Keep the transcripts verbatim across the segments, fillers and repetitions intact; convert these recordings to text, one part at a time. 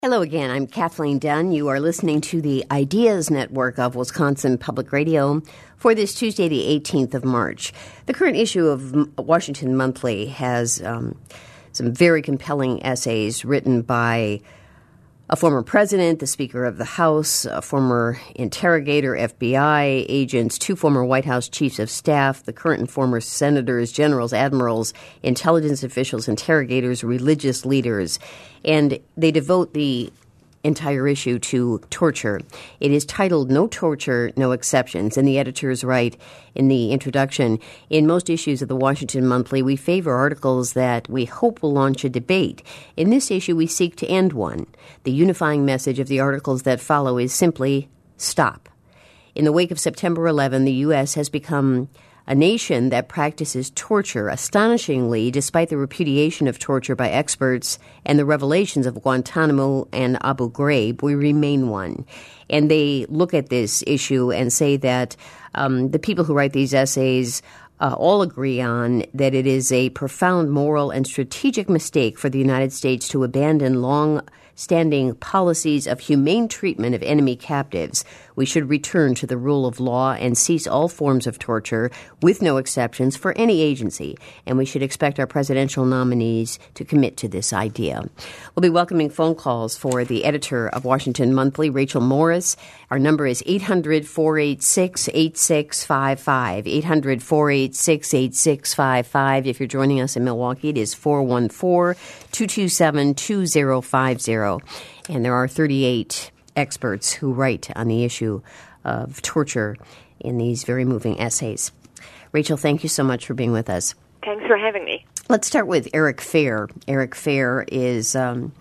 Hello again. I'm Kathleen Dunn. You are listening to the Ideas Network of Wisconsin Public Radio for this Tuesday, the eighteenth of March. The current issue of Washington Monthly has um, some very compelling essays written by a former president, the Speaker of the House, a former interrogator, F B I agents, two former White House chiefs of staff, the current and former senators, generals, admirals, intelligence officials, interrogators, religious leaders. And they devote the entire issue to torture. It is titled No Torture, No Exceptions, and the editors write in the introduction, in most issues of the Washington Monthly, we favor articles that we hope will launch a debate. In this issue, we seek to end one. The unifying message of the articles that follow is simply stop. In the wake of September eleventh, the U S has become a nation that practices torture. Astonishingly, despite the repudiation of torture by experts and the revelations of Guantanamo and Abu Ghraib, we remain one. And they look at this issue and say that um, the people who write these essays uh, all agree on that it is a profound moral and strategic mistake for the United States to abandon long-standing policies of humane treatment of enemy captives. We should return to the rule of law and cease all forms of torture, with no exceptions, for any agency. And we should expect our presidential nominees to commit to this idea. We'll be welcoming phone calls for the editor of Washington Monthly, Rachel Morris. Our number is eight hundred, four eight six, eight six five five, eight hundred, four eight six, eight six five five. If you're joining us in Milwaukee, it is four one four, two two seven, two zero five zero. And there are thirty-eight experts who write on the issue of torture in these very moving essays. Rachel, thank you so much for being with us. Thanks for having me. Let's start with Eric Fair. Eric Fair is, um,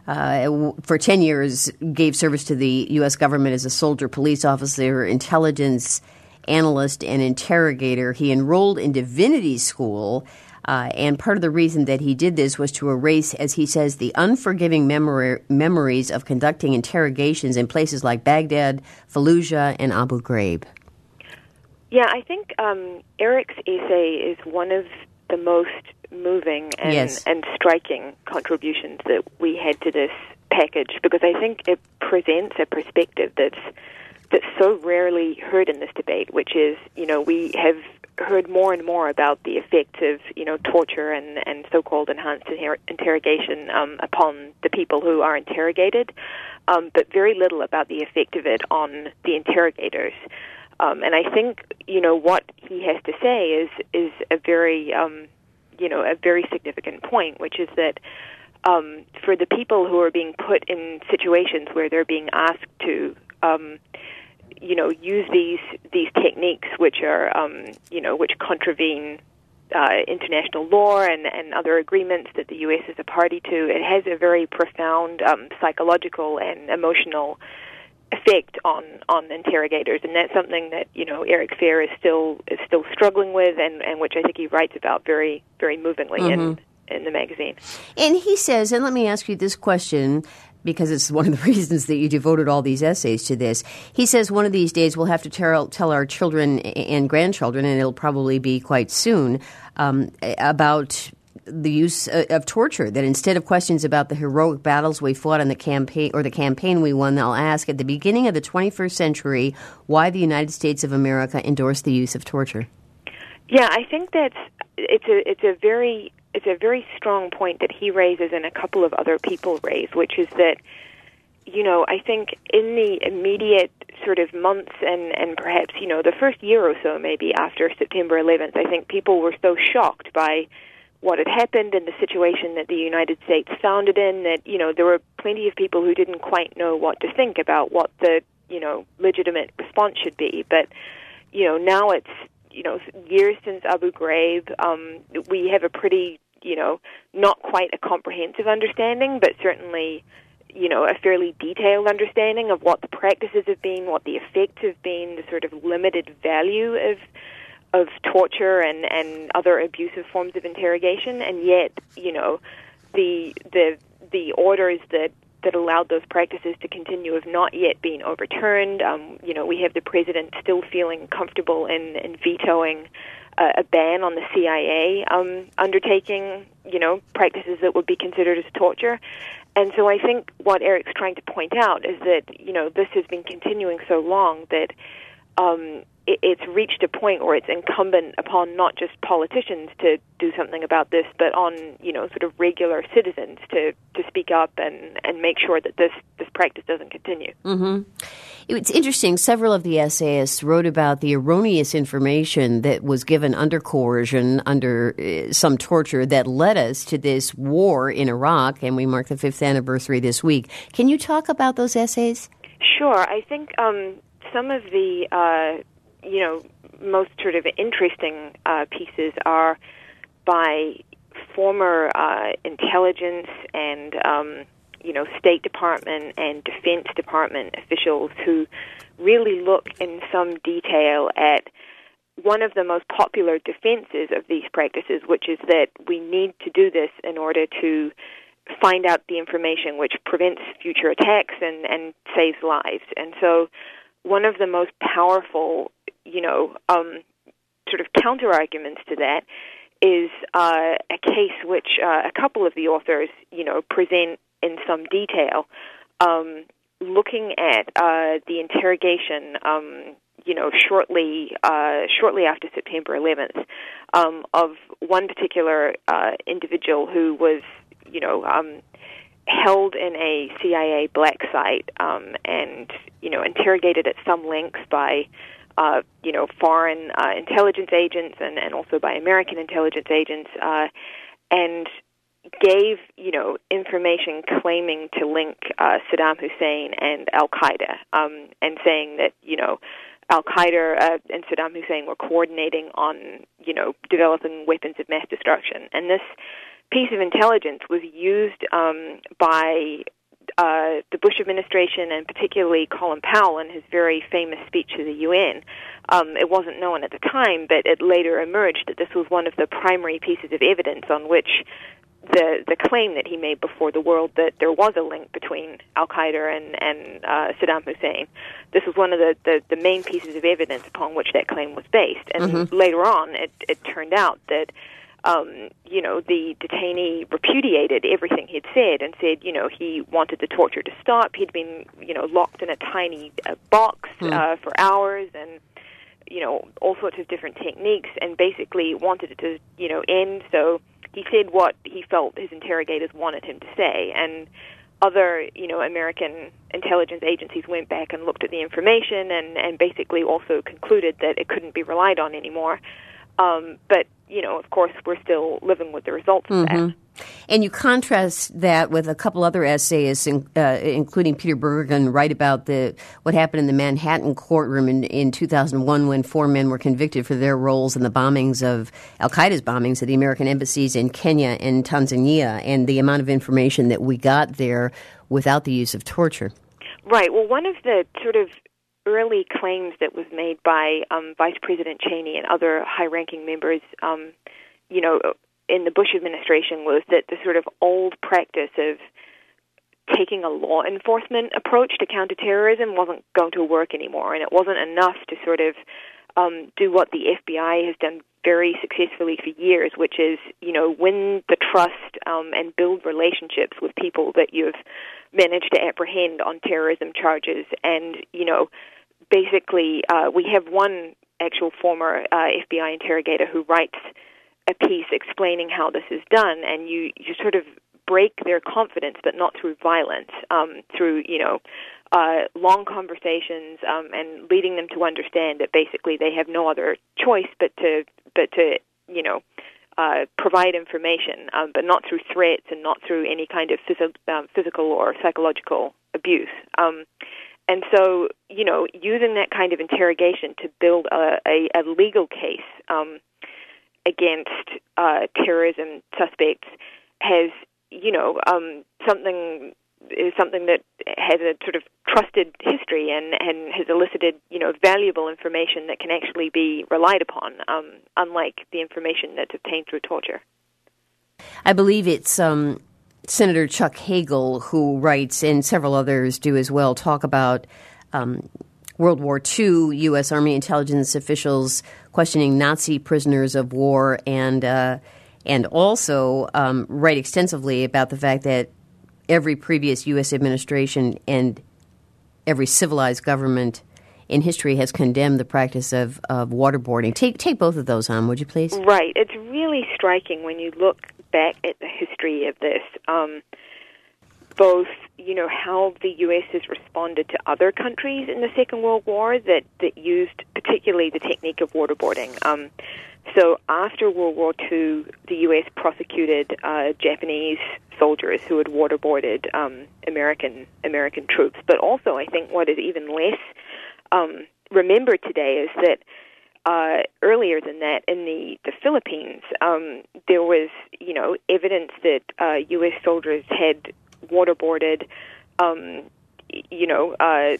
uh, for ten years, gave service to the U S government as a soldier, police officer, intelligence analyst, and interrogator. He enrolled in divinity school. Uh, and part of the reason that he did this was to erase, as he says, the unforgiving memory, memories of conducting interrogations in places like Baghdad, Fallujah, and Abu Ghraib. Yeah, I think um, Eric's essay is one of the most moving and, yes. and striking contributions that we had to this package, because I think it presents a perspective that's that's so rarely heard in this debate, which is, you know, we have heard more and more about the effects of, you know, torture and, and so-called enhanced inter- interrogation um, upon the people who are interrogated, um, but very little about the effect of it on the interrogators. Um, and I think, you know, what he has to say is is a very, um, you know, a very significant point, which is that um, for the people who are being put in situations where they're being asked to um, you know, use these these techniques, which are, um, you know, which contravene uh, international law and, and other agreements that the U S is a party to. It has a very profound um, psychological and emotional effect on, on interrogators, and that's something that, you know, Eric Fair is still is still struggling with, and, and which I think he writes about very very movingly mm-hmm. in in the magazine. And he says, and let me ask you this question, because it's one of the reasons that you devoted all these essays to this. He says one of these days we'll have to tell, tell our children and grandchildren, and it'll probably be quite soon, um, about the use of torture, that instead of questions about the heroic battles we fought on the campaign or the campaign we won, they'll ask at the beginning of the twenty-first century why the United States of America endorsed the use of torture. Yeah, I think that's it's a it's a very it's a very strong point that he raises and a couple of other people raise, which is that, you know, I think in the immediate sort of months and, and perhaps, you know, the first year or so maybe after September eleventh, I think people were so shocked by what had happened and the situation that the United States found it in that, you know, there were plenty of people who didn't quite know what to think about what the, you know, legitimate response should be. But, you know, now it's, you know, years since Abu Ghraib, um, we have a pretty, you know, not quite a comprehensive understanding, but certainly, you know, a fairly detailed understanding of what the practices have been, what the effects have been, the sort of limited value of of torture and, and other abusive forms of interrogation, and yet, you know, the the the orders that that allowed those practices to continue have not yet been overturned. Um, you know, we have the president still feeling comfortable in, in vetoing uh, a ban on the C I A um, undertaking, you know, practices that would be considered as torture. and so I think what Eric's trying to point out is that, you know, this has been continuing so long that um, it, it's reached a point where it's incumbent upon not just politicians to do something about this, but on, you know, sort of regular citizens to, to speak up and, and make sure that this, this practice doesn't continue. Mm-hmm. It's interesting. Several of the essayists wrote about the erroneous information that was given under coercion, under uh, some torture, that led us to this war in Iraq, and we mark the fifth anniversary this week. Can you talk about those essays? Sure. I think um, some of the, uh, you know, most sort of interesting uh, pieces are by former uh, intelligence and um you know, State Department and Defense Department officials who really look in some detail at one of the most popular defenses of these practices, which is that we need to do this in order to find out the information which prevents future attacks and, and saves lives. And so one of the most powerful, you know, um, sort of counter-arguments to that is uh, a case which uh, a couple of the authors, you know, present in some detail, um, looking at uh, the interrogation, um, you know, shortly uh, shortly after September eleventh, um, of one particular uh, individual who was, you know, um, held in a C I A black site um, and, you know, interrogated at some lengths by, uh, you know, foreign uh, intelligence agents and, and also by American intelligence agents, uh, and gave, you know, information claiming to link uh, Saddam Hussein and Al-Qaeda, um, and saying that, you know, Al-Qaeda uh, and Saddam Hussein were coordinating on, you know, developing weapons of mass destruction. And this piece of intelligence was used um, by uh, the Bush administration, and particularly Colin Powell in his very famous speech to the U N. Um, it wasn't known at the time, but it later emerged that this was one of the primary pieces of evidence on which the the claim that he made before the world that there was a link between Al-Qaeda and, and uh, Saddam Hussein. This was one of the, the, the main pieces of evidence upon which that claim was based. And mm-hmm. later on, it, it turned out that, um, you know, the detainee repudiated everything he'd said and said, you know, he wanted the torture to stop. He'd been, you know, locked in a tiny uh, box mm. uh, for hours and, you know, all sorts of different techniques, and basically wanted it to, you know, end. So he said what he felt his interrogators wanted him to say, and other, you know, American intelligence agencies went back and looked at the information and, and basically also concluded that it couldn't be relied on anymore. Um, but, you know, of course, we're still living with the results of mm-hmm. that. And you contrast that with a couple other essayists, in, uh, including Peter Bergen, write about the what happened in the Manhattan courtroom in, in two thousand one when four men were convicted for their roles in the bombings of Al-Qaeda's bombings at the American embassies in Kenya and Tanzania, and the amount of information that we got there without the use of torture. Right. Well, one of the sort of early claims that was made by um, Vice President Cheney and other high-ranking members, um, you know, in the Bush administration was that the sort of old practice of taking a law enforcement approach to counterterrorism wasn't going to work anymore, and it wasn't enough to sort of um, do what the F B I has done very successfully for years, which is, you know, win the trust um, and build relationships with people that you've managed to apprehend on terrorism charges. And, you know, basically uh, we have one actual former uh, F B I interrogator who writes a piece explaining how this is done, and you, you sort of break their confidence, but not through violence, um, through, you know, uh, long conversations um, and leading them to understand that basically they have no other choice but to, but to you know, uh, provide information, um, but not through threats and not through any kind of phys- um, physical or psychological abuse. Um, and so, you know, using that kind of interrogation to build a, a, a legal case um, against uh, terrorism suspects has, you know, um, something is something that has a sort of trusted history and, and has elicited, you know, valuable information that can actually be relied upon, um, unlike the information that's obtained through torture. I believe it's um, Senator Chuck Hagel who writes, and several others do as well, talk about um, World War Two, U S. Army intelligence officials questioning Nazi prisoners of war, and uh, and also um, write extensively about the fact that every previous U S administration and every civilized government in history has condemned the practice of, of waterboarding. Take take both of those on, would you please? Right. It's really striking when you look back at the history of this, um, both, you know, how the U S has responded to other countries in the Second World War that, that used particularly the technique of waterboarding. Um, so after World War Two, the U S prosecuted uh, Japanese soldiers who had waterboarded um, American American troops. But also, I think what is even less um, remembered today is that uh, earlier than that, in the, the Philippines, um, there was, you know, evidence that uh, U S soldiers had waterboarded, um, you know, uh,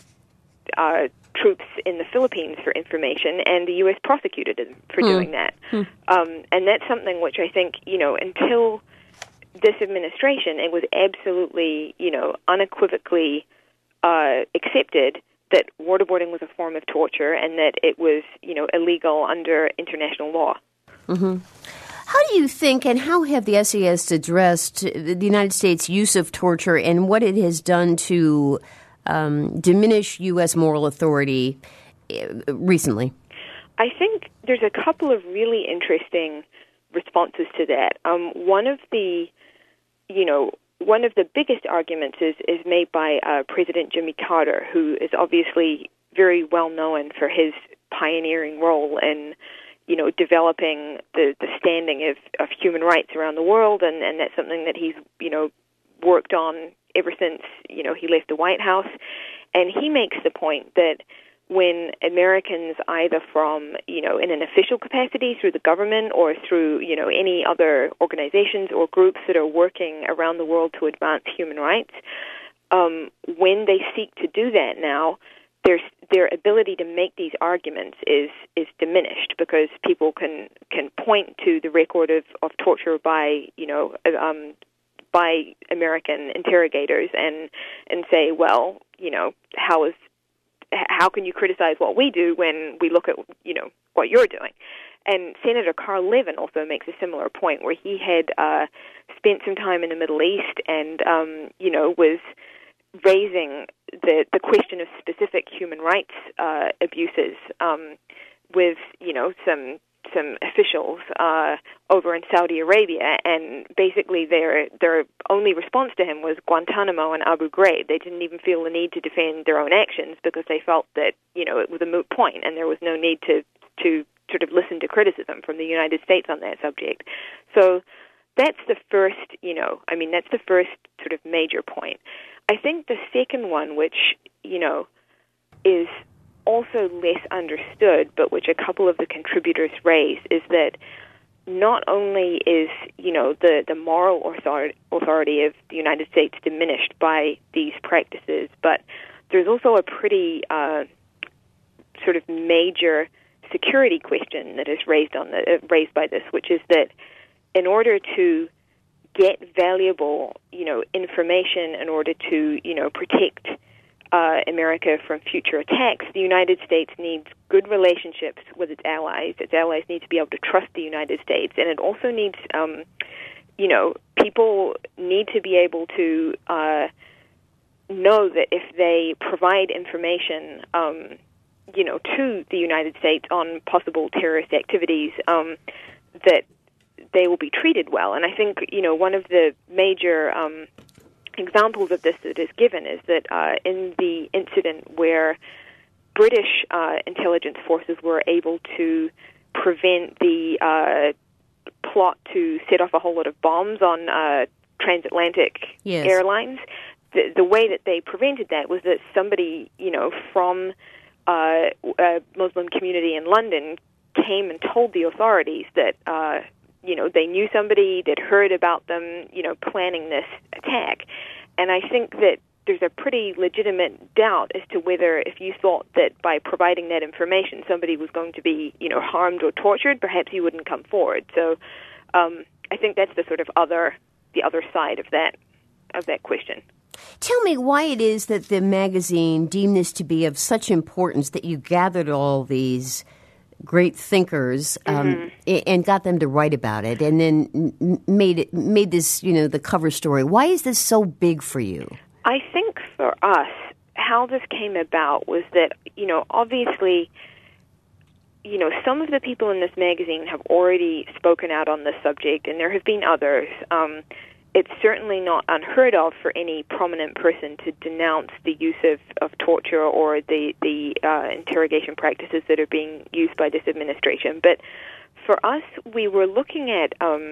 uh, troops in the Philippines for information, and the U S prosecuted them for hmm. doing that. Hmm. Um, and that's something which I think, you know, until this administration, it was absolutely, you know, unequivocally uh, accepted that waterboarding was a form of torture and that it was, you know, illegal under international law. Mm-hmm. How do you think, and how have the S E S addressed the United States' use of torture and what it has done to um, diminish U S moral authority recently? I think there's a couple of really interesting responses to that. Um, one of the, you know, one of the biggest arguments is, is made by uh, President Jimmy Carter, who is obviously very well known for his pioneering role in, you know, developing the, the standing of, of human rights around the world, and, and that's something that he's, you know, worked on ever since, you know, he left the White House. And he makes the point that when Americans, either from, you know, in an official capacity through the government or through, you know, any other organizations or groups that are working around the world to advance human rights, um, when they seek to do that now, their their ability to make these arguments is is diminished because people can can point to the record of, of torture by, you know, um, by American interrogators and and say, well, you know, how is how can you criticize what we do when we look at, you know, what you're doing? And Senator Carl Levin also makes a similar point where he had uh, spent some time in the Middle East and, um, you know, was raising the the question of specific human rights uh, abuses um, with, you know, some some officials uh, over in Saudi Arabia, and basically their their only response to him was Guantanamo and Abu Ghraib. They didn't even feel the need to defend their own actions because they felt that, you know, it was a moot point and there was no need to to sort of listen to criticism from the United States on that subject. So that's the first, you know, I mean, that's the first sort of major point. I think the second one, which, you know, is also less understood, but which a couple of the contributors raise, is that not only is, you know, the, the moral authority, authority of the United States diminished by these practices, but there's also a pretty uh, sort of major security question that is raised on the uh, raised by this, which is that in order to get valuable, you know, information, in order to, you know, protect Uh, America from future attacks, the United States needs good relationships with its allies. Its allies need to be able to trust the United States, and it also needs, um, you know, people need to be able to uh, know that if they provide information, um, you know, to the United States on possible terrorist activities, um, that they will be treated well. And I think, you know, one of the major um, examples of this that is given is that uh, in the incident where British uh, intelligence forces were able to prevent the uh, plot to set off a whole lot of bombs on uh, transatlantic yes. airlines, the, the way that they prevented that was that somebody, you know, from uh, a Muslim community in London came and told the authorities that uh, you know, they knew somebody that heard about them, you know, planning this attack. And I think that there's a pretty legitimate doubt as to whether if you thought that by providing that information somebody was going to be, you know, harmed or tortured, perhaps you wouldn't come forward. So um, I think that's the sort of other, the other side of that, of that question. Tell me why it is that the magazine deemed this to be of such importance that you gathered all these great thinkers um, mm-hmm. and got them to write about it, and then made it made this, you know, the cover story. Why is this so big for you? I think for us, how this came about was that, you know, obviously, you know, some of the people in this magazine have already spoken out on this subject, and there have been others. Um, it's certainly not unheard of for any prominent person to denounce the use of, of torture or the, the uh, interrogation practices that are being used by this administration. But for us, we were looking at um,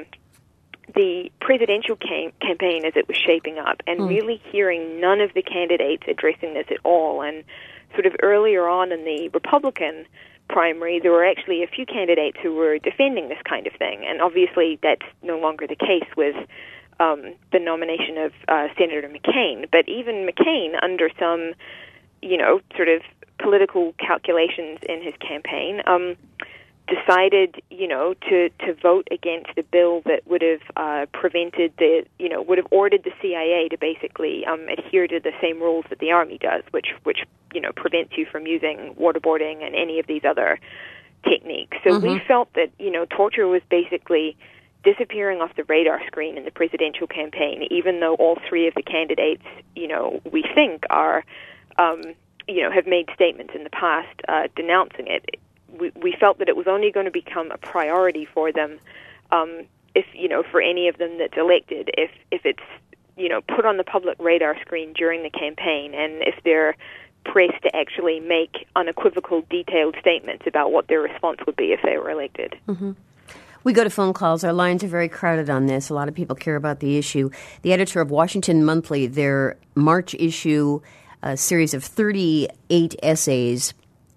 the presidential cam- campaign as it was shaping up and mm. really hearing none of the candidates addressing this at all. And sort of earlier on in the Republican primary, there were actually a few candidates who were defending this kind of thing. And obviously that's no longer the case with Um, the nomination of uh, Senator McCain. But even McCain, under some, you know, sort of political calculations in his campaign, um, decided, you know, to, to vote against a bill that would have uh, prevented the, you know, would have ordered the C I A to basically um, adhere to the same rules that the Army does, which, which, you know, prevents you from using waterboarding and any of these other techniques. So mm-hmm. we felt that, you know, torture was basically disappearing off the radar screen in the presidential campaign, even though all three of the candidates, you know, we think are, um, you know, have made statements in the past uh, denouncing it. We, we felt that it was only going to become a priority for them um, if, you know, for any of them that's elected, if, if it's, you know, put on the public radar screen during the campaign, and if they're pressed to actually make unequivocal, detailed statements about what their response would be if they were elected. Mm-hmm. We go to phone calls. Our lines are very crowded on this. A lot of people care about the issue. The editor of Washington Monthly, their March issue, a series of thirty-eight essays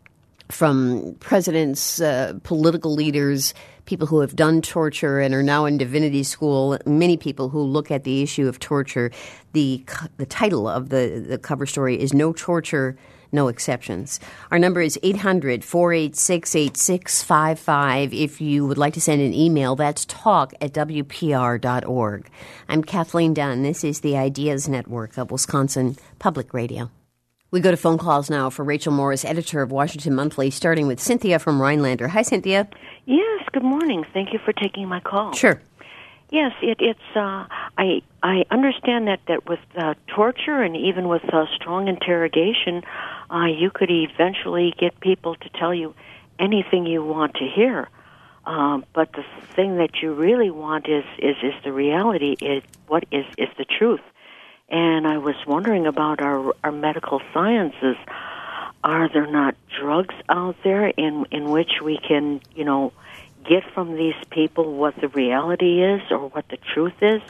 from presidents, uh, political leaders, people who have done torture and are now in divinity school, many people who look at the issue of torture. The the title of the, the cover story is No Torture, No Exceptions. Our number is eight hundred, four eight six, eight six five five. If you would like to send an email, that's talk at w p r dot org. I'm Kathleen Dunn. This is the Ideas Network of Wisconsin Public Radio. We go to phone calls now for Rachel Morris, editor of Washington Monthly, starting with Cynthia from Rhinelander. Hi, Cynthia. Yes, good morning. Thank you for taking my call. Sure. Yes, it, it's. Uh, I I understand that that with uh, torture and even with uh, strong interrogation, uh, you could eventually get people to tell you anything you want to hear. Um, but the thing that you really want is is, is the reality. Is what is is the truth. And I was wondering about our our medical sciences. Are there not drugs out there in in which we can, you know, get from these people what the reality is or what the truth is?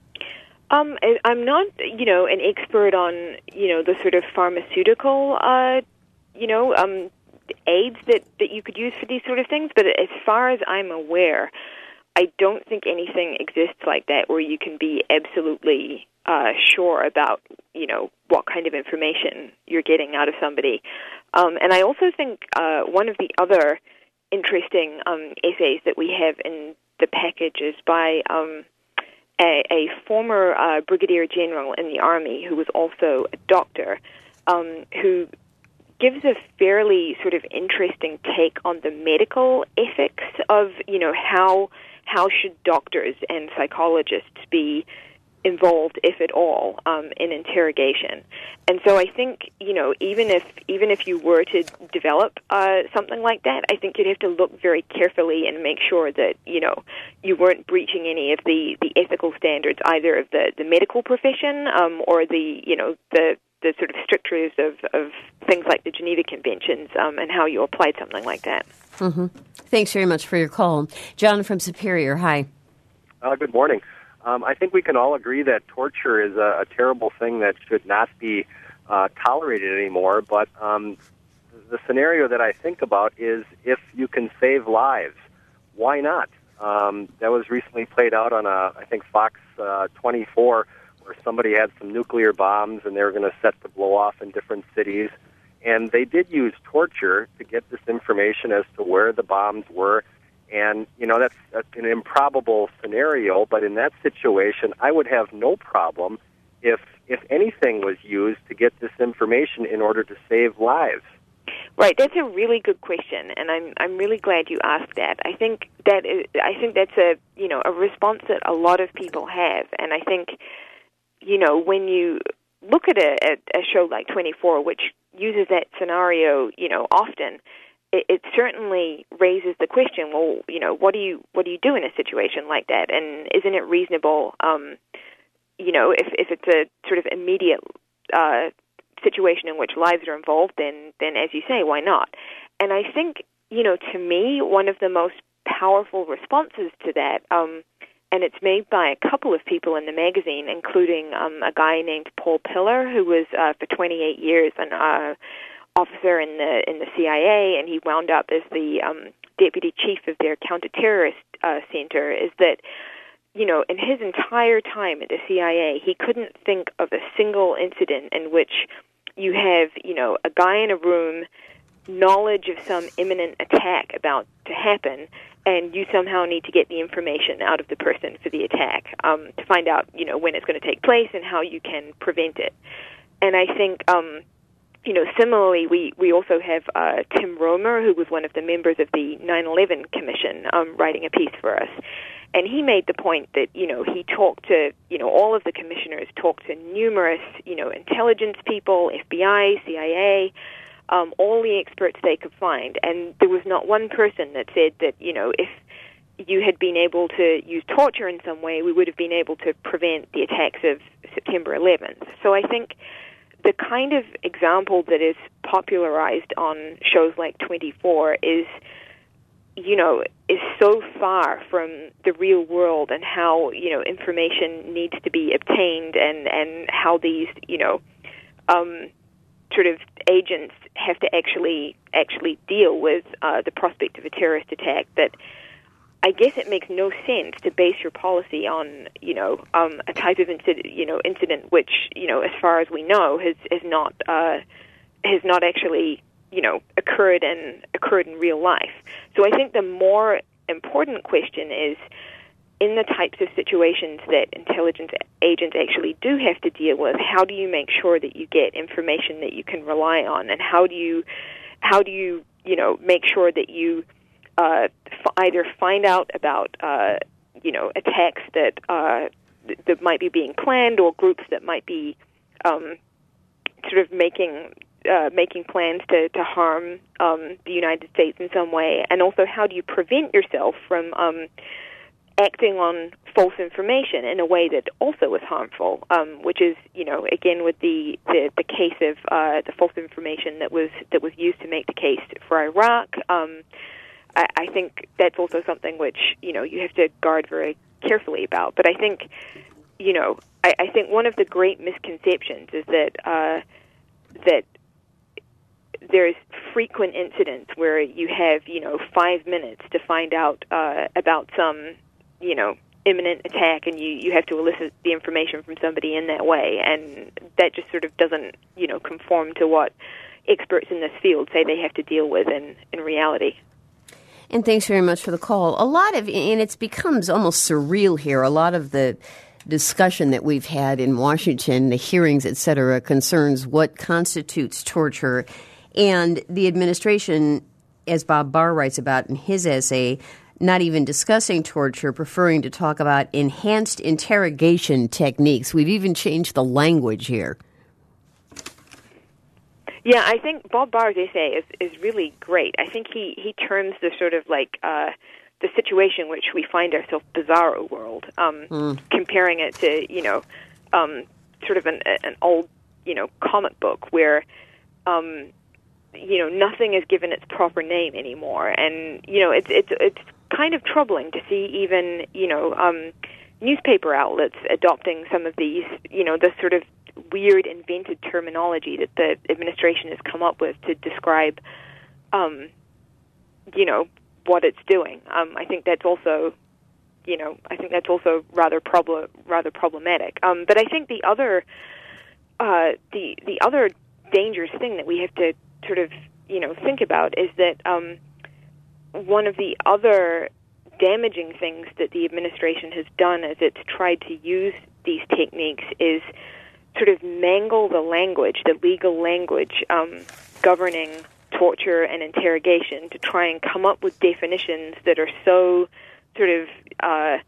Um, I'm not, you know, an expert on, you know, the sort of pharmaceutical, uh, you know, um, aids that, that you could use for these sort of things. But as far as I'm aware, I don't think anything exists like that where you can be absolutely uh, sure about, you know, what kind of information you're getting out of somebody. Um, and I also think uh, one of the other interesting um, essays that we have in the package is by um, a, a former uh, brigadier general in the Army who was also a doctor, um, who gives a fairly sort of interesting take on the medical ethics of, you know, how how should doctors and psychologists be involved, if at all, um, in interrogation. And so I think, you know, even if even if you were to develop uh, something like that, I think you'd have to look very carefully and make sure that, you know, you weren't breaching any of the, the ethical standards, either of the, the medical profession um, or the, you know, the the sort of strictures of, of things like the Geneva Conventions um, and how you applied something like that. Mm-hmm. Thanks very much for your call. John from Superior, hi. Uh, good morning. Um, I think we can all agree that torture is a, a terrible thing that should not be uh, tolerated anymore, but um, the scenario that I think about is if you can save lives, why not? Um, that was recently played out on, a, I think, Fox uh, twenty-four, where somebody had some nuclear bombs and they were going to set to blow off in different cities, and they did use torture to get this information as to where the bombs were. And, you know, that's, that's an improbable scenario, but in that situation, I would have no problem if if anything was used to get this information in order to save lives. Right, that's a really good question, and I'm I'm really glad you asked that. I think that is, I think that's a you know a response that a lot of people have, and I think you know when you look at a, a, a show like twenty-four, which uses that scenario, you know, often, it, it certainly raises the question. Well, you know, what do you what do you do in a situation like that? And isn't it reasonable, um, you know, if if it's a sort of immediate uh, situation in which lives are involved, then then as you say, why not? And I think, you know, to me, one of the most powerful responses to that. Um, And it's made by a couple of people in the magazine, including um, a guy named Paul Pillar, who was uh, for twenty-eight years an uh, officer in the in the C I A, and he wound up as the um, deputy chief of their counterterrorist uh, center. Is that you know in his entire time at the C I A, he couldn't think of a single incident in which you have you know a guy in a room, knowledge of some imminent attack about to happen, and you somehow need to get the information out of the person for the attack um, to find out, you know, when it's going to take place and how you can prevent it. And I think, um, you know, similarly, we, we also have uh, Tim Romer, who was one of the members of the nine eleven Commission, um, writing a piece for us. And he made the point that, you know, he talked to, you know, all of the commissioners talked to numerous, you know, intelligence people, F B I, C I A, Um, all the experts they could find, and there was not one person that said that, you know, if you had been able to use torture in some way, we would have been able to prevent the attacks of September eleventh. So I think the kind of example that is popularized on shows like twenty-four is, you know, is so far from the real world and how, you know, information needs to be obtained and, and how these, you know, um, sort of agents have to actually actually deal with uh, the prospect of a terrorist attack, that I guess it makes no sense to base your policy on, you know, um, a type of incident, you know, incident which, you know, as far as we know, has has not uh, has not actually, you know, occurred and occurred in real life. So I think the more important question is, in the types of situations that intelligence agents actually do have to deal with, how do you make sure that you get information that you can rely on, and how do you, how do you, you know, make sure that you uh, f- either find out about, uh, you know, attacks that uh, th- that might be being planned, or groups that might be um, sort of making uh, making plans to to harm um, the United States in some way, and also how do you prevent yourself from um, acting on false information in a way that also is harmful, um, which is, you know, again with the, the, the case of uh, the false information that was that was used to make the case for Iraq. Um, I, I think that's also something which, you know, you have to guard very carefully about. But I think, you know, I, I think one of the great misconceptions is that uh, that there's frequent incidents where you have, you know, five minutes to find out uh, about some, you know, imminent attack, and you, you have to elicit the information from somebody in that way, and that just sort of doesn't, you know, conform to what experts in this field say they have to deal with in, in reality. And thanks very much for the call. A lot of, and it becomes almost surreal here, a lot of the discussion that we've had in Washington, the hearings, et cetera, concerns what constitutes torture, and the administration, as Bob Barr writes about in his essay, not even discussing torture, preferring to talk about enhanced interrogation techniques. We've even changed the language here. Yeah, I think Bob Barr's essay is, is really great. I think he, he terms the sort of like uh, the situation in which we find ourselves bizarro world, um, mm. comparing it to, you know, um, sort of an, an old, you know, comic book where, um, you know, nothing is given its proper name anymore. And, you know, it's it's it's kind of troubling to see even, you know, um, newspaper outlets adopting some of these, you know, the sort of weird invented terminology that the administration has come up with to describe, um, you know, what it's doing. Um, I think that's also, you know, I think that's also rather problem rather problematic. Um, but I think the other, uh, the the other dangerous thing that we have to sort of, you know, think about is that um, one of the other damaging things that the administration has done as it's tried to use these techniques is sort of mangle the language, the legal language um, governing torture and interrogation to try and come up with definitions that are so sort of, uh,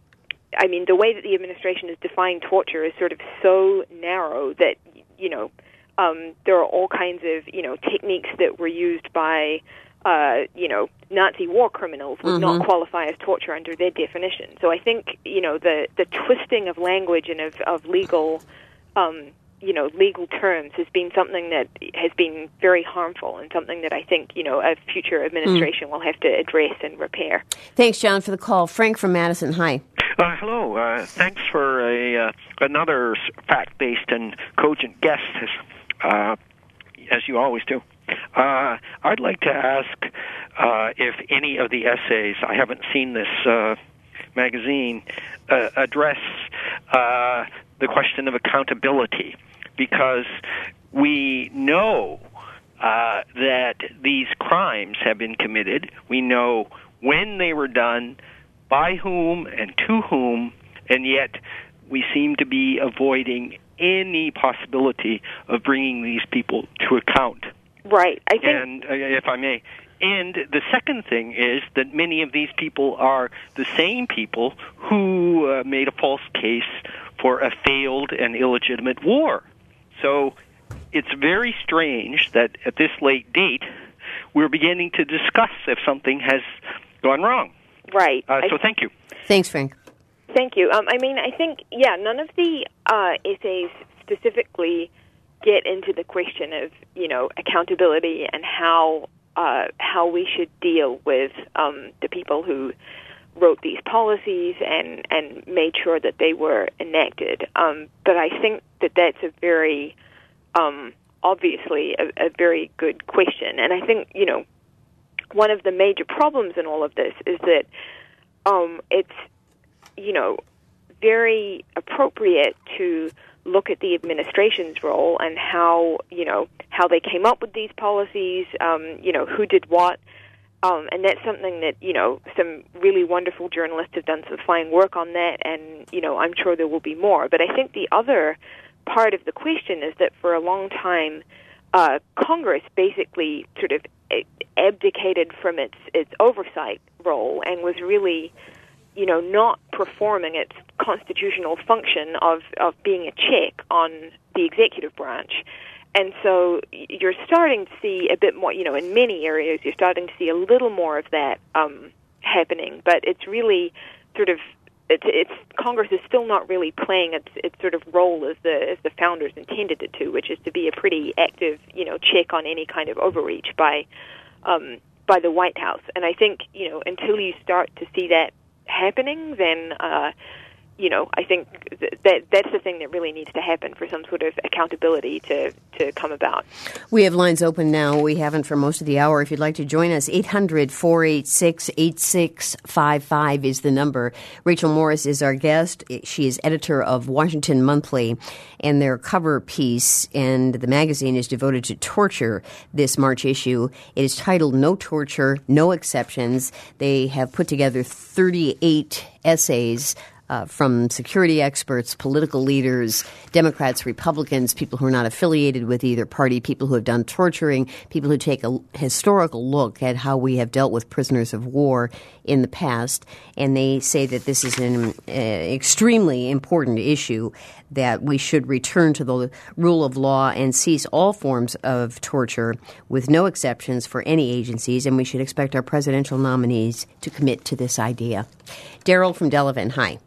I mean, the way that the administration has defined torture is sort of so narrow that, you know, um, there are all kinds of, you know, techniques that were used by, uh, you know, Nazi war criminals would mm-hmm. not qualify as torture under their definition. So I think, you know, the, the twisting of language and of, of legal um you know, legal terms has been something that has been very harmful and something that I think, you know, a future administration mm. will have to address and repair. Thanks, John, for the call. Frank from Madison, hi. Uh, hello. Uh, thanks for a uh, another fact-based and cogent guest, uh, as you always do. Uh, I'd like to ask uh, if any of the essays, I haven't seen this uh, magazine, uh, address uh, the question of accountability, because we know uh, that these crimes have been committed. We know when they were done, by whom and to whom, and yet we seem to be avoiding any possibility of bringing these people to account. Right. I think. And uh, if I may, and the second thing is that many of these people are the same people who uh, made a false case for a failed and illegitimate war. So it's very strange that at this late date we're beginning to discuss if something has gone wrong. Right. Uh, so thank you. Thanks, Frank. Thank you. Um, I mean, I think, yeah, none of the uh, essays specifically get into the question of, you know, accountability and how uh, how we should deal with um, the people who wrote these policies and, and made sure that they were enacted. Um, but I think that that's a very, um, obviously, a, a very good question. And I think, you know, one of the major problems in all of this is that um, it's, you know, very appropriate to look at the administration's role and how, you know, how they came up with these policies, um, you know, who did what. Um, and that's something that, you know, some really wonderful journalists have done some fine work on that, and, you know, I'm sure there will be more. But I think the other part of the question is that for a long time, uh, Congress basically sort of abdicated from its, its oversight role and was really, you know, not performing its constitutional function of, of being a check on the executive branch. And so you're starting to see a bit more, you know, in many areas, you're starting to see a little more of that um, happening. But it's really sort of, it's, it's Congress is still not really playing its its sort of role as the as the founders intended it to, which is to be a pretty active, you know, check on any kind of overreach by um, by the White House. And I think, you know, until you start to see that happening, then uh, you know, I think th- that that's the thing that really needs to happen for some sort of accountability to, to come about. We have lines open now. We haven't for most of the hour. If you'd like to join us, eight hundred, four eight six, eight six five five is the number. Rachel Morris is our guest. She is editor of Washington Monthly, and their cover piece, and the magazine is devoted to torture, this March issue. It is titled No Torture, No Exceptions. They have put together thirty-eight essays Uh, from security experts, political leaders, Democrats, Republicans, people who are not affiliated with either party, people who have done torturing, people who take a historical look at how we have dealt with prisoners of war in the past. And they say that this is an uh, extremely important issue, that we should return to the rule of law and cease all forms of torture with no exceptions for any agencies, and we should expect our presidential nominees to commit to this idea. Daryl from Delavan, hi.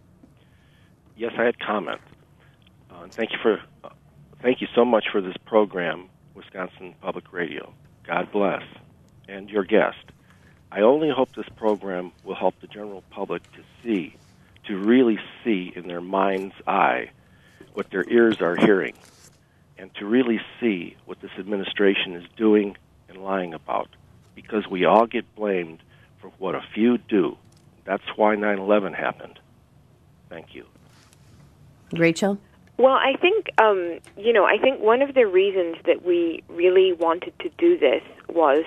Yes, I had comments. Uh, thank you for, uh, thank you so much for this program, Wisconsin Public Radio. God bless, and your guest. I only hope this program will help the general public to see, to really see in their mind's eye what their ears are hearing, and to really see what this administration is doing and lying about, because we all get blamed for what a few do. That's why nine eleven happened. Thank you. Rachel? Well, I think, um, you know, I think one of the reasons that we really wanted to do this was,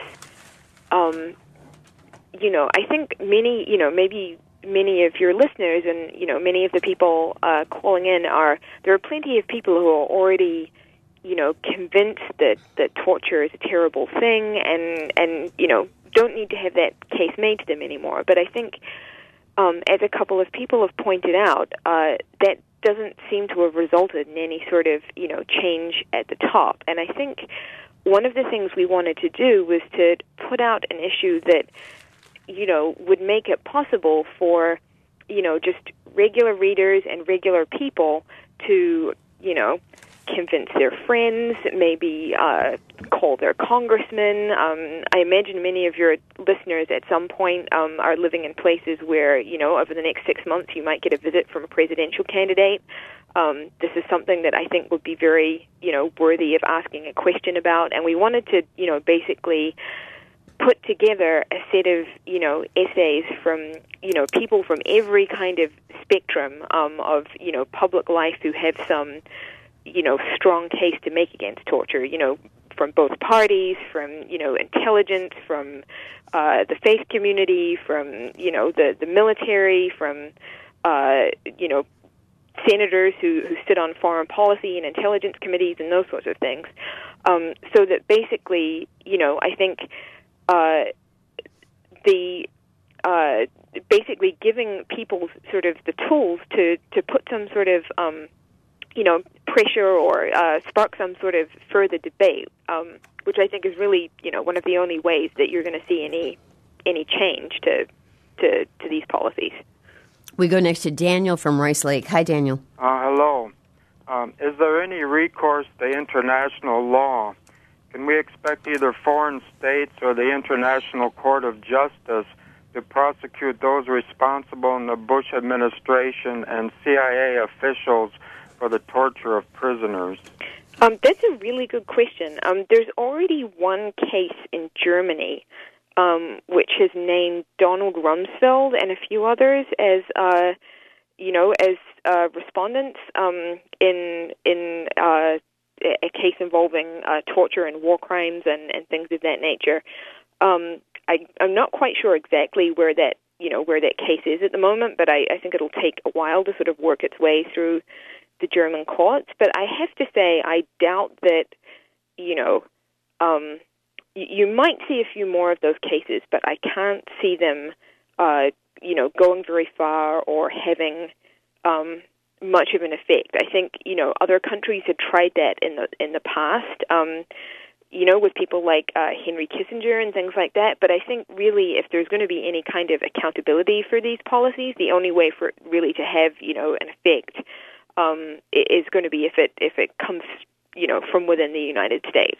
um, you know, I think many, you know, maybe many of your listeners and, you know, many of the people uh, calling in are, there are plenty of people who are already you know, convinced that, that torture is a terrible thing and, and, you know, don't need to have that case made to them anymore. But I think, um, as a couple of people have pointed out, uh, that doesn't seem to have resulted in any sort of, you know, change at the top. And I think one of the things we wanted to do was to put out an issue that, you know, would make it possible for, you know, just regular readers and regular people to, you know, convince their friends, maybe uh, call their congressman. Um, I imagine many of your listeners at some point um, are living in places where, you know, over the next six months you might get a visit from a presidential candidate. Um, this is something that I think would be very, you know, worthy of asking a question about. And we wanted to, you know, basically put together a set of, you know, essays from, you know, people from every kind of spectrum um, of, you know, public life who have some, you know, strong case to make against torture, you know, from both parties, from, you know, intelligence, from uh, the faith community, from, you know, the, the military, from, uh, you know, senators who, who sit on foreign policy and intelligence committees and those sorts of things. Um, so that basically, you know, I think uh, the uh, basically giving people sort of the tools to, to put some sort of um, you know, pressure or uh, spark some sort of further debate, um, which I think is really, you know, one of the only ways that you're going to see any any change to, to to these policies. We go next to Daniel from Rice Lake. Hi, Daniel. Uh, hello. Um, is there any recourse to international law? Can we expect either foreign states or the International Court of Justice to prosecute those responsible in the Bush administration and C I A officials for the torture of prisoners? Um, that's a really good question. Um, there's already one case in Germany um, which has named Donald Rumsfeld and a few others as, uh, you know, as uh, respondents um, in in uh, a case involving uh, torture and war crimes and, and things of that nature. Um, I, I'm not quite sure exactly where that you know where that case is at the moment, but I, I think it'll take a while to sort of work its way through the German courts. But I have to say, I doubt that, you know, um, you, you might see a few more of those cases, but I can't see them, uh, you know, going very far or having um, much of an effect. I think, you know, other countries had tried that in the in the past, um, you know, with people like uh, Henry Kissinger and things like that. But I think really if there's going to be any kind of accountability for these policies, the only way for it really to have, you know, an effect Um, is going to be if it if it comes, you know, from within the United States.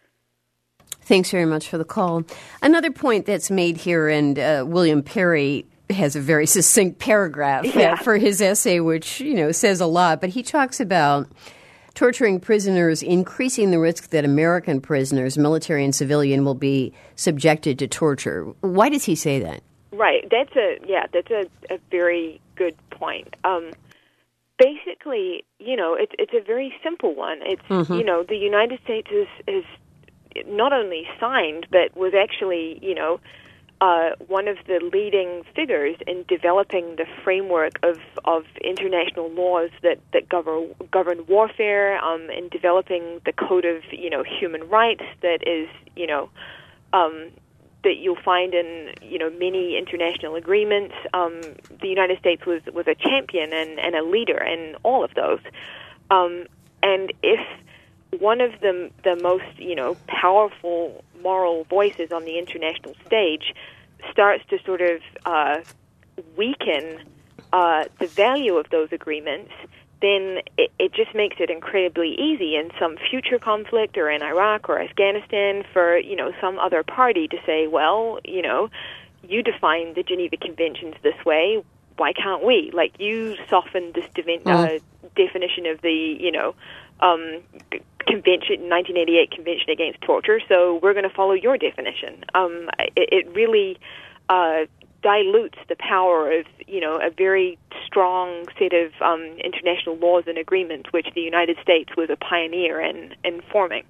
Thanks very much for the call. Another point that's made here, and uh, William Perry has a very succinct paragraph yeah. uh, for his essay, which, you know, says a lot. But he talks about torturing prisoners, increasing the risk that American prisoners, military and civilian, will be subjected to torture. Why does he say that? Right. That's a yeah. That's a, a very good point. Um, Basically, you know, it's it's a very simple one. It's mm-hmm. you know, the United States is is not only signed, but was actually, you know, uh, one of the leading figures in developing the framework of, of international laws that that govern govern warfare, um, in developing the code of, you know, human rights that is, you know, um, that you'll find in, you know, many international agreements. Um, the United States was, was a champion and, and a leader in all of those. Um, and if one of the the most, you know, powerful moral voices on the international stage starts to sort of uh, weaken uh, the value of those agreements, then it, it just makes it incredibly easy in some future conflict or in Iraq or Afghanistan for, you know, some other party to say, well, you know, you define the Geneva Conventions this way, why can't we? Like, you softened this de- uh, definition of the, you know, um, convention, nineteen eighty-eight Convention Against Torture, so we're going to follow your definition. Um, it, it really uh, dilutes the power of, you know, a very strong set of um, international laws and agreements, which the United States was a pioneer in, in forming.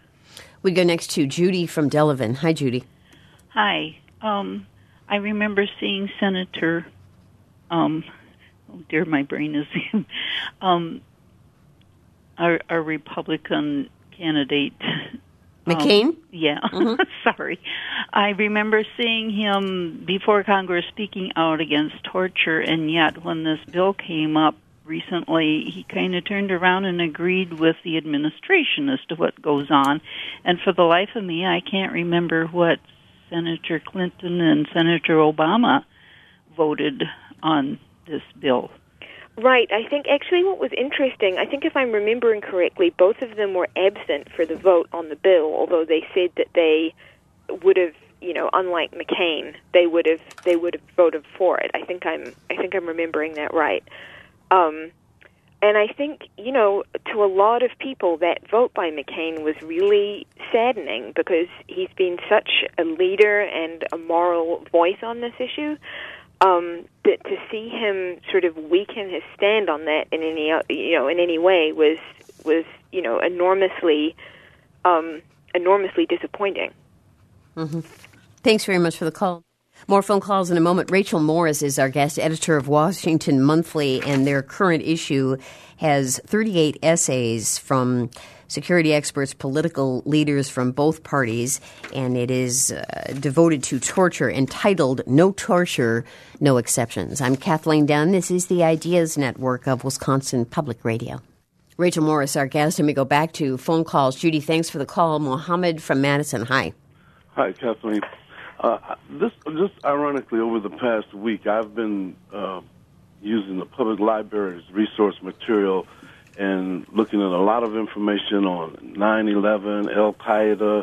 We go next to Judy from Delavan. Hi, Judy. Hi. Um, I remember seeing Senator, um, oh dear, my brain is, um, a, a Republican candidate. McCain? Um, yeah, Mm-hmm. sorry. I remember seeing him before Congress speaking out against torture, and yet when this bill came up recently, he kind of turned around and agreed with the administration as to what goes on. And for the life of me, I can't remember what Senator Clinton and Senator Obama voted on this bill. Right. I think actually what was interesting, I think if I'm remembering correctly, both of them were absent for the vote on the bill, although they said that they would have, you know, unlike McCain, they would have they would have voted for it. I think I'm I think I'm remembering that right. Um, and I think, you know, to a lot of people, that vote by McCain was really saddening because he's been such a leader and a moral voice on this issue. Um, that to see him sort of weaken his stand on that in any you know in any way was was you know enormously um, enormously disappointing. Mm-hmm. Thanks very much for the call. More phone calls in a moment. Rachel Morris is our guest, editor of Washington Monthly, and their current issue has thirty-eight essays from security experts, political leaders from both parties, and it is uh, devoted to torture, entitled No Torture, No Exceptions. I'm Kathleen Dunn. This is the Ideas Network of Wisconsin Public Radio. Rachel Morris, our guest, and we go back to phone calls. Judy, thanks for the call. Mohammed from Madison, hi. Hi, Kathleen. Uh, this, just ironically, over the past week, I've been uh, using the public library's resource material and looking at a lot of information on nine eleven, Al-Qaeda,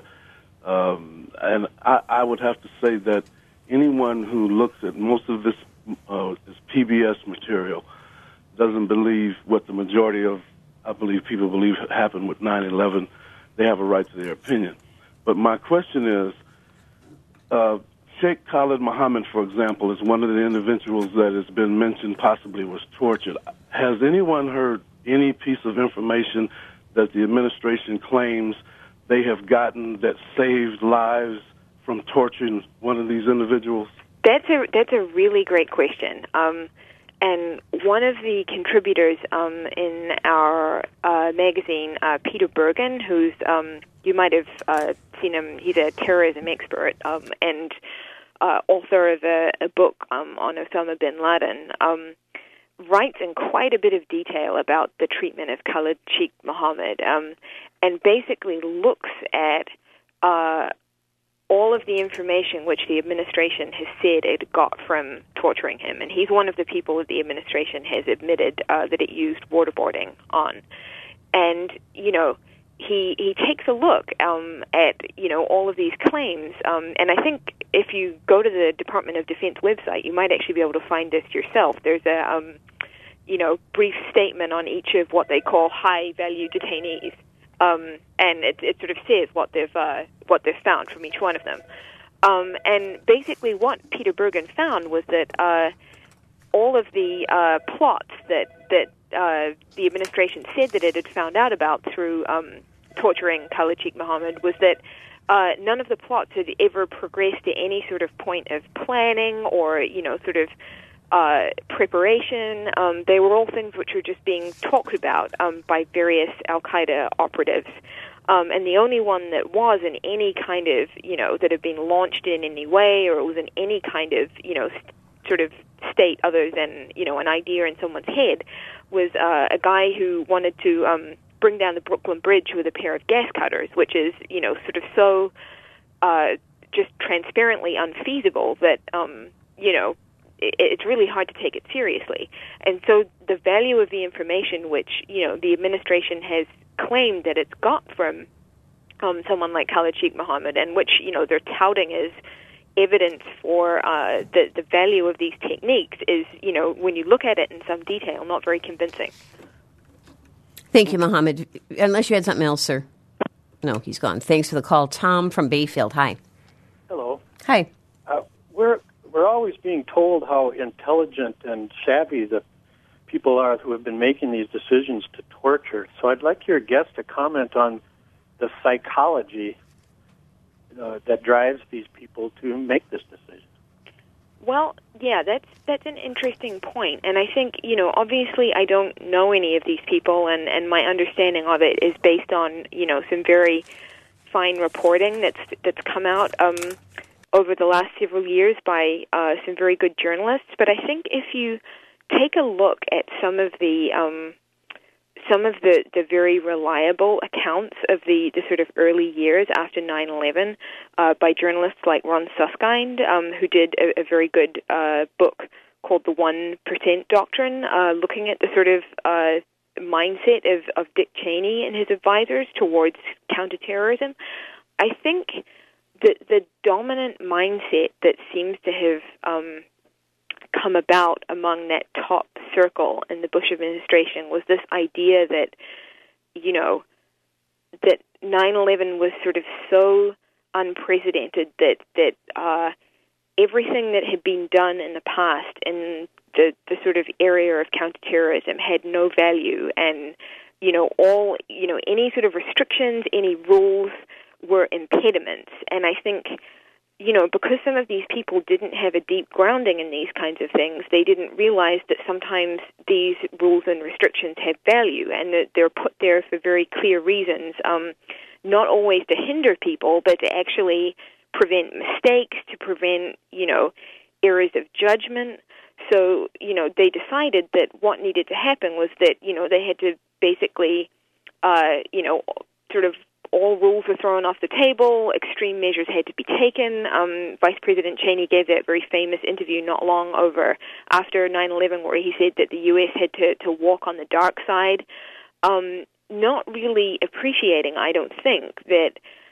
um, and I, I would have to say that anyone who looks at most of this, uh, this P B S material doesn't believe what the majority of, I believe, people believe happened with nine eleven. They have a right to their opinion. But my question is, uh, Sheikh Khalid Mohammed, for example, is one of the individuals that has been mentioned possibly was tortured. Has anyone heard any piece of information that the administration claims they have gotten that saved lives from torturing one of these individuals? That's a that's a really great question. Um, and one of the contributors um, in our uh, magazine, uh, Peter Bergen, who's um, you might have uh, seen him. He's a terrorism expert um, and uh, author of a, a book um, on Osama bin Laden. Um, writes in quite a bit of detail about the treatment of Khalid Sheikh Mohammed, um, and basically looks at uh, all of the information which the administration has said it got from torturing him. And he's one of the people that the administration has admitted uh, that it used waterboarding on. And, you know, he he takes a look um, at, you know, all of these claims. Um, and I think if you go to the Department of Defense website, you might actually be able to find this yourself. There's a, um, you know, brief statement on each of what they call high-value detainees. Um, and it, it sort of says what they've uh, what they've found from each one of them. Um, and basically what Peter Bergen found was that uh, all of the uh, plots that, that uh, the administration said that it had found out about through um, torturing Khalid Sheikh Mohammed was that uh, none of the plots had ever progressed to any sort of point of planning or, you know, sort of uh, preparation. Um, they were all things which were just being talked about um, by various Al-Qaeda operatives. Um, and the only one that was in any kind of, you know, that had been launched in any way or it was in any kind of, you know, st- sort of state other than, you know, an idea in someone's head was uh, a guy who wanted to um, bring down the Brooklyn Bridge with a pair of gas cutters, which is, you know, sort of so uh, just transparently unfeasible that, um, you know, it, it's really hard to take it seriously. And so the value of the information which, you know, the administration has claimed that it's got from um, someone like Khalid Sheikh Mohammed, and which, you know, they're touting as evidence for uh, the, the value of these techniques is, you know, when you look at it in some detail, not very convincing. Thank you, Mohammed. Unless you had something else, sir. No, he's gone. Thanks for the call. Tom from Bayfield, hi. Hello. Hi. Uh, we're we're always being told how intelligent and savvy the people are who have been making these decisions to torture. So I'd like your guest to comment on the psychology uh, that drives these people to make this decision. Well, yeah, that's that's an interesting point, and I think, you know, obviously I don't know any of these people, and, and my understanding of it is based on, you know, some very fine reporting that's that's come out um, over the last several years by uh, some very good journalists. But I think if you take a look at some of the um, some of the, the very reliable accounts of the, the sort of early years after nine eleven uh, by journalists like Ron Suskind, um, who did a, a very good uh, book called The One Percent Doctrine, uh, looking at the sort of uh, mindset of, of Dick Cheney and his advisors towards counterterrorism. I think the, the dominant mindset that seems to have um, come about among that top circle in the Bush administration was this idea that, you know, that nine eleven was sort of so unprecedented that that uh, everything that had been done in the past in the, the sort of area of counterterrorism had no value, and, you know, all, you know, any sort of restrictions, any rules were impediments. And I think, you know, because some of these people didn't have a deep grounding in these kinds of things, they didn't realize that sometimes these rules and restrictions have value, and that they're put there for very clear reasons, um, not always to hinder people, but to actually prevent mistakes, to prevent, you know, errors of judgment. So, you know, they decided that what needed to happen was that, you know, they had to basically, uh, you know, sort of all rules were thrown off the table, extreme measures had to be taken. Um, Vice President Cheney gave that very famous interview not long over after nine eleven where he said that the U S had to, to walk on the dark side, um, not really appreciating, I don't think, that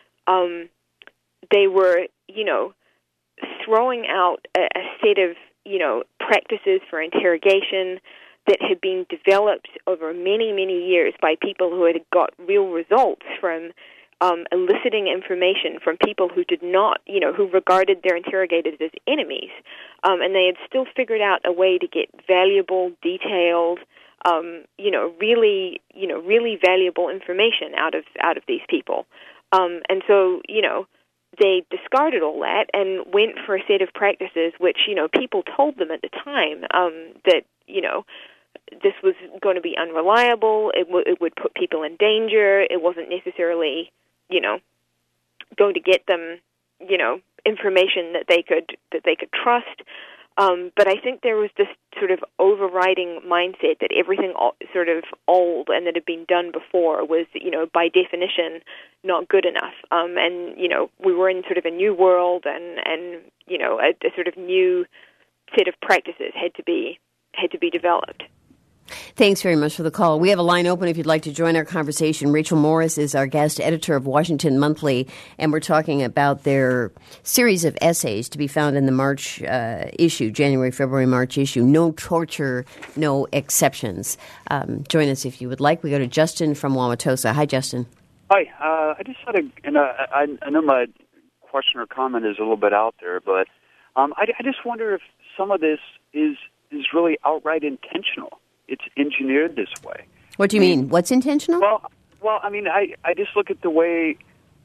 um, they were, you know, throwing out a, a set of, you know, practices for interrogation that had been developed over many, many years by people who had got real results from um, eliciting information from people who did not, you know, who regarded their interrogators as enemies. Um, and they had still figured out a way to get valuable, detailed, um, you know, really, you know, really valuable information out of out of these people. Um, and so, you know, they discarded all that and went for a set of practices which, you know, people told them at the time um, that, you know, this was going to be unreliable, it, w- it would put people in danger, it wasn't necessarily, you know, going to get them, you know, information that they could that they could trust. Um, but I think there was this sort of overriding mindset that everything sort of old and that had been done before was, you know, by definition, not good enough. Um, and, you know, we were in sort of a new world, and, and you know, a, a sort of new set of practices had to be had to be developed. Thanks very much for the call. We have a line open if you'd like to join our conversation. Rachel Morris is our guest editor of Washington Monthly, and we're talking about their series of essays to be found in the March uh, issue, January, February, March issue, No Torture, No Exceptions. Um, join us if you would like. We go to Justin from Wauwatosa. Hi, Justin. Hi. Uh, I just had a, and uh, I, I know my question or comment is a little bit out there, but um, I, I just wonder if some of this is is really outright intentional. It's engineered this way. What do you mean? What's intentional? Well, well, I mean, I, I just look at the way,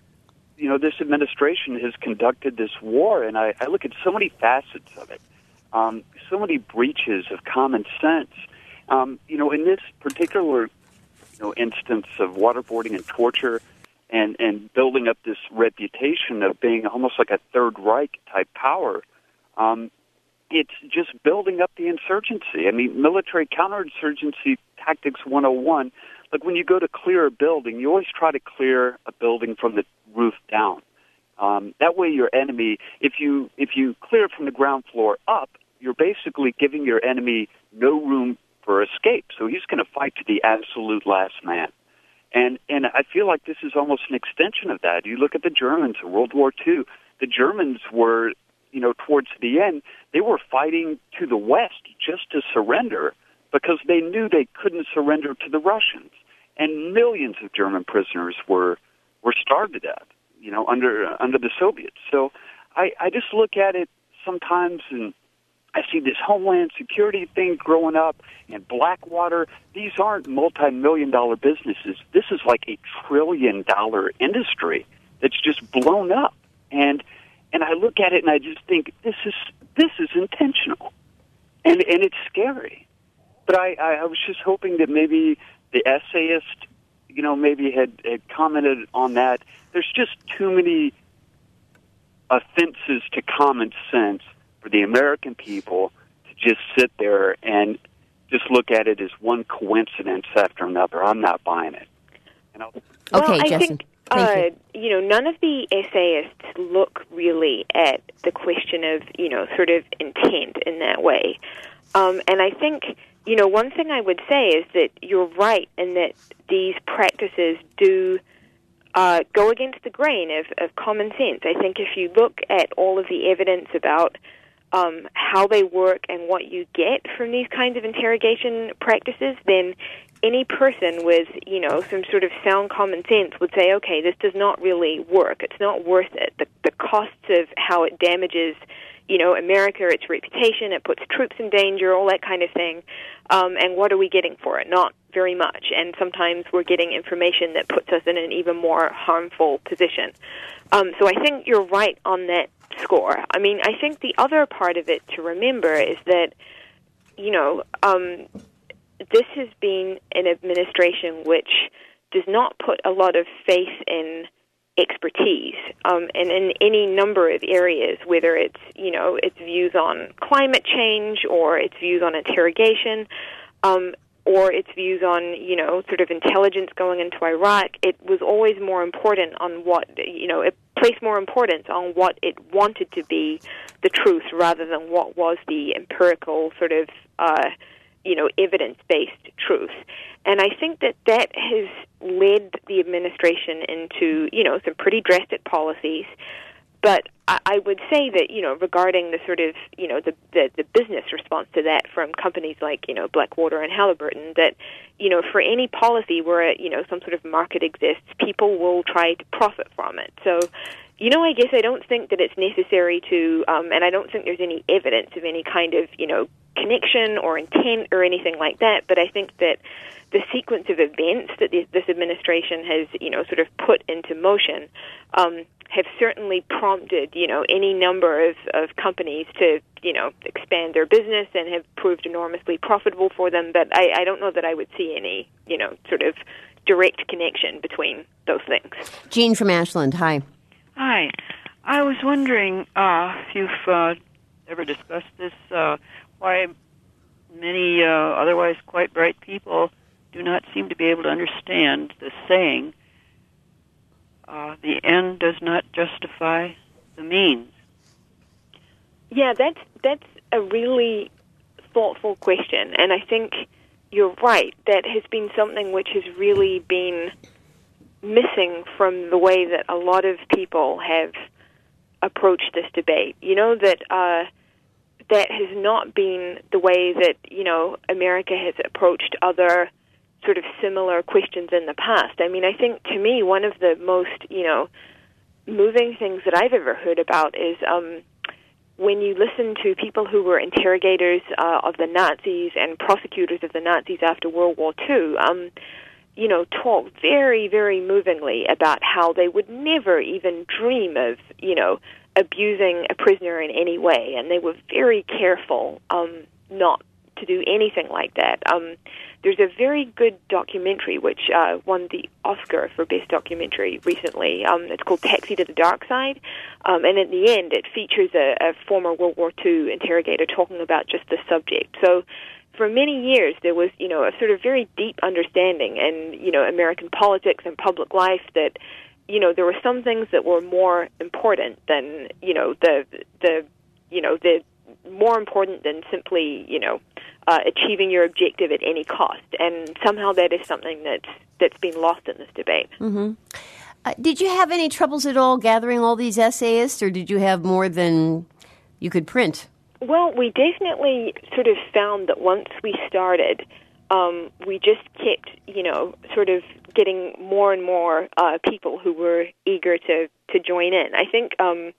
you know, this administration has conducted this war, and I, I look at so many facets of it, um, so many breaches of common sense. Um, you know, in this particular, you know, instance of waterboarding and torture, and and building up this reputation of being almost like a Third Reich type power. Um, It's just building up the insurgency. I mean, military counterinsurgency tactics one oh one. Like when you go to clear a building, you always try to clear a building from the roof down. Um, that way your enemy, if you if you clear it from the ground floor up, you're basically giving your enemy no room for escape. So he's going to fight to the absolute last man. And and I feel like this is almost an extension of that. You look at the Germans in World War Two. The Germans were, you know, towards the end, they were fighting to the west just to surrender because they knew they couldn't surrender to the Russians. And millions of German prisoners were were starved to death, you know, under uh, under the Soviets. So I, I just look at it sometimes and I see this Homeland Security thing growing up and Blackwater. These aren't multi-million dollar businesses. This is like a trillion dollar industry that's just blown up. And And I look at it and I just think this is this is intentional, and and it's scary. But I, I, I was just hoping that maybe the essayist, you know, maybe had, had commented on that. There's just too many offenses to common sense for the American people to just sit there and just look at it as one coincidence after another. I'm not buying it. You know? Okay, well, I Justin. think, Thank uh, you. you know, none of the essayists look really at the question of, you know, sort of intent in that way. Um, and I think, you know, one thing I would say is that you're right in that these practices do uh, go against the grain of, of common sense. I think if you look at all of the evidence about um, how they work and what you get from these kinds of interrogation practices, then any person with, you know, some sort of sound common sense would say, okay, this does not really work. It's not worth it. The, the costs of how it damages, you know, America, its reputation, it puts troops in danger, all that kind of thing. Um, and what are we getting for it? Not very much. And sometimes we're getting information that puts us in an even more harmful position. Um, so I think you're right on that score. I mean, I think the other part of it to remember is that, you know, um, this has been an administration which does not put a lot of faith in expertise, um, and in any number of areas, whether it's, you know, its views on climate change or its views on interrogation, um, or its views on, you know, sort of intelligence going into Iraq. It was always more important on what, you know, it placed more importance on what it wanted to be the truth rather than what was the empirical sort of uh you know, evidence-based truth. And I think that that has led the administration into, you know, some pretty drastic policies. But I, I would say that, you know, regarding the sort of, you know, the, the, the business response to that from companies like, you know, Blackwater and Halliburton, that, you know, for any policy where, you know, some sort of market exists, people will try to profit from it. So, you know, I guess I don't think that it's necessary to, um, and I don't think there's any evidence of any kind of, you know, connection or intent or anything like that, but I think that the sequence of events that this, this administration has, you know, sort of put into motion um, have certainly prompted, you know, any number of, of companies to, you know, expand their business and have proved enormously profitable for them, but I, I don't know that I would see any, you know, sort of direct connection between those things. Jean from Ashland, hi. Hi. I was wondering uh, if you've uh, ever discussed this, uh, why many uh, otherwise quite bright people do not seem to be able to understand the saying, uh, the end does not justify the means. Yeah, that's, that's a really thoughtful question, and I think you're right. That has been something which has really been missing from the way that a lot of people have approached this debate. You know, that uh, that has not been the way that, you know, America has approached other sort of similar questions in the past. I mean, I think, to me, one of the most, you know, moving things that I've ever heard about is um, when you listen to people who were interrogators uh, of the Nazis and prosecutors of the Nazis after World War Two, um, you know, talk very, very movingly about how they would never even dream of, you know, abusing a prisoner in any way, and they were very careful um, not to do anything like that. Um, there's a very good documentary which uh, won the Oscar for Best Documentary recently. Um, it's called Taxi to the Dark Side, um, and at the end it features a, a former World War Two interrogator talking about just the subject. So for many years there was, you know, a sort of very deep understanding in, you know, American politics and public life that, you know, there were some things that were more important than, you know, the, the, you know, the more important than simply, you know, uh, achieving your objective at any cost. And somehow that is something that's, that's been lost in this debate. Mm-hmm. Uh, did you have any troubles at all gathering all these essayists, or did you have more than you could print? Well, we definitely sort of found that once we started, um, we just kept, you know, sort of getting more and more uh, people who were eager to, to join in. I think, um,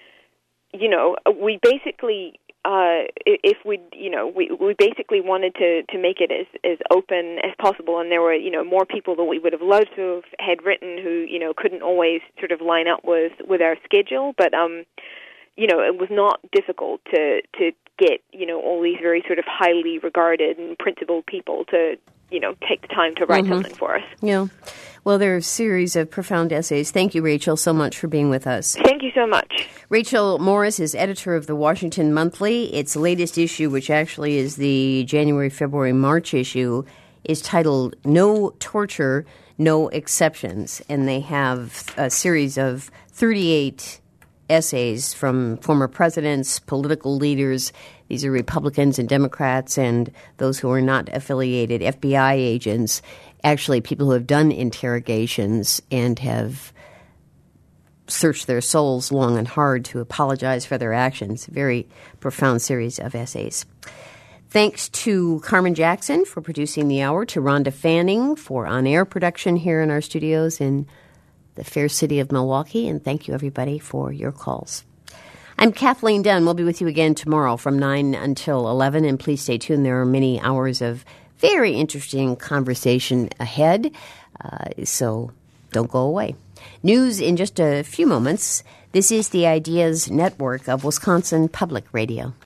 you know, we basically, uh, if we, you know, we, we basically wanted to, to make it as, as open as possible, and there were, you know, more people that we would have loved to have had written who, you know, couldn't always sort of line up with, with our schedule, but, um, you know, it was not difficult to to get, you know, all these very sort of highly regarded and principled people to, you know, take the time to write mm-hmm. something for us. Yeah. Well, there are a series of profound essays. Thank you, Rachel, so much for being with us. Thank you so much. Rachel Morris is editor of the Washington Monthly. Its latest issue, which actually is the January, February, March issue, is titled No Torture, No Exceptions. And they have a series of thirty-eight essays from former presidents, political leaders. These are Republicans and Democrats and those who are not affiliated, F B I agents, actually people who have done interrogations and have searched their souls long and hard to apologize for their actions. Very profound series of essays. Thanks to Carmen Jackson for producing the hour, to Rhonda Fanning for on-air production here in our studios in the fair city of Milwaukee, and thank you, everybody, for your calls. I'm Kathleen Dunn. We'll be with you again tomorrow from nine until eleven, and please stay tuned. There are many hours of very interesting conversation ahead, uh, so don't go away. News in just a few moments. This is the Ideas Network of Wisconsin Public Radio.